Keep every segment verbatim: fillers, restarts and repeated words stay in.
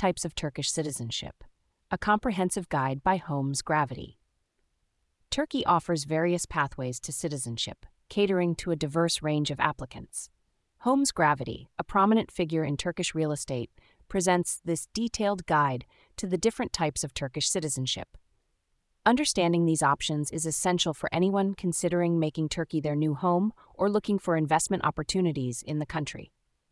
Types of Turkish Citizenship. A comprehensive guide by Holmes Gravity. Turkey offers various pathways to citizenship, catering to a diverse range of applicants. Holmes Gravity, a prominent figure in Turkish real estate, presents this detailed guide to the different types of Turkish citizenship. Understanding these options is essential for anyone considering making Turkey their new home or looking for investment opportunities in the country.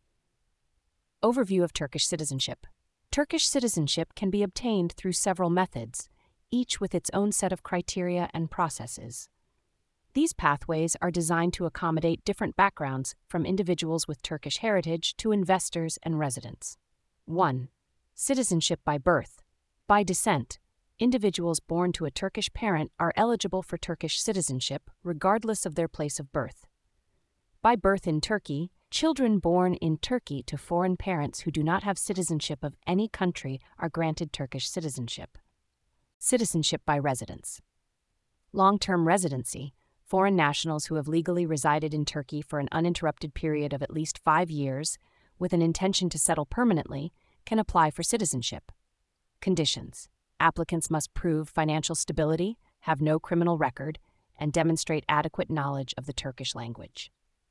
Overview of Turkish citizenship. Turkish citizenship can be obtained through several methods, each with its own set of criteria and processes. These pathways are designed to accommodate different backgrounds, from individuals with Turkish heritage to investors and residents. one. Citizenship by birth. By descent, individuals born to a Turkish parent are eligible for Turkish citizenship regardless of their place of birth. By birth in Turkey, children born in Turkey to foreign parents who do not have citizenship of any country are granted Turkish citizenship. Citizenship by residence. Long-term residency. Foreign nationals who have legally resided in Turkey for an uninterrupted period of at least five years, with an intention to settle permanently, can apply for citizenship. Conditions. Applicants must prove financial stability, have no criminal record, and demonstrate adequate knowledge of the Turkish language.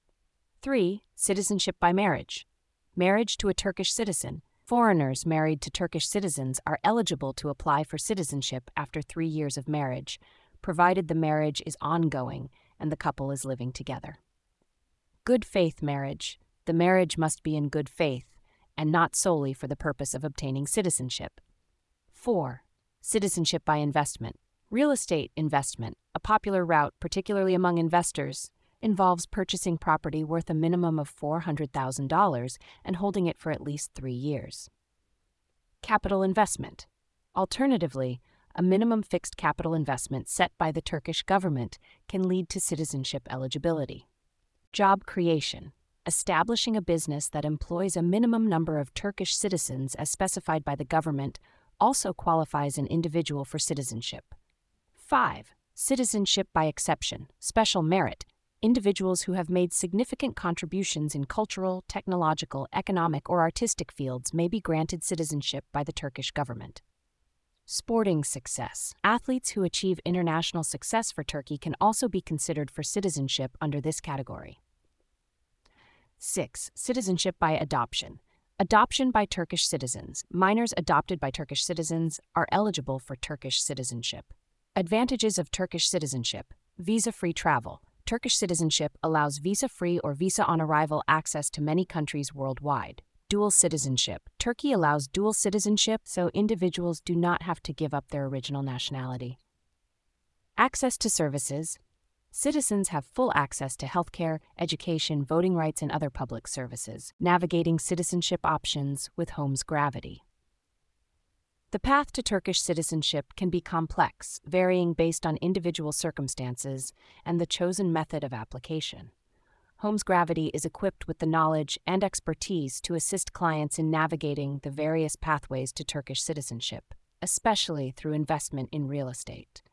three. Citizenship by marriage. Marriage to a Turkish citizen. Foreigners married to Turkish citizens are eligible to apply for citizenship after three years of marriage, provided the marriage is ongoing and the couple is living together. Good faith marriage. The marriage must be in good faith and not solely for the purpose of obtaining citizenship. four. Citizenship by investment. Real estate investment, a popular route particularly among investors, involves purchasing property worth a minimum of four hundred thousand dollars and holding it for at least three years. Capital investment. Alternatively, a minimum fixed capital investment set by the Turkish government can lead to citizenship eligibility. Job creation. Establishing a business that employs a minimum number of Turkish citizens as specified by the government also qualifies an individual for citizenship. five. Citizenship by exception, special merit. Individuals who have made significant contributions in cultural, technological, economic, or artistic fields may be granted citizenship by the Turkish government. Sporting success. Athletes who achieve international success for Turkey can also be considered for citizenship under this category. six. Citizenship by adoption. Adoption by Turkish citizens. Minors adopted by Turkish citizens are eligible for Turkish citizenship. Advantages of Turkish citizenship. Visa-free travel. Turkish citizenship allows visa-free or visa-on-arrival access to many countries worldwide. Dual citizenship. Turkey allows dual citizenship, so individuals do not have to give up their original nationality. Access to services. Citizens have full access to healthcare, education, voting rights, and other public services. Navigating citizenship options with Holmes Gravity. The path to Turkish citizenship can be complex, varying based on individual circumstances and the chosen method of application. Holmes Gravity is equipped with the knowledge and expertise to assist clients in navigating the various pathways to Turkish citizenship, especially through investment in real estate.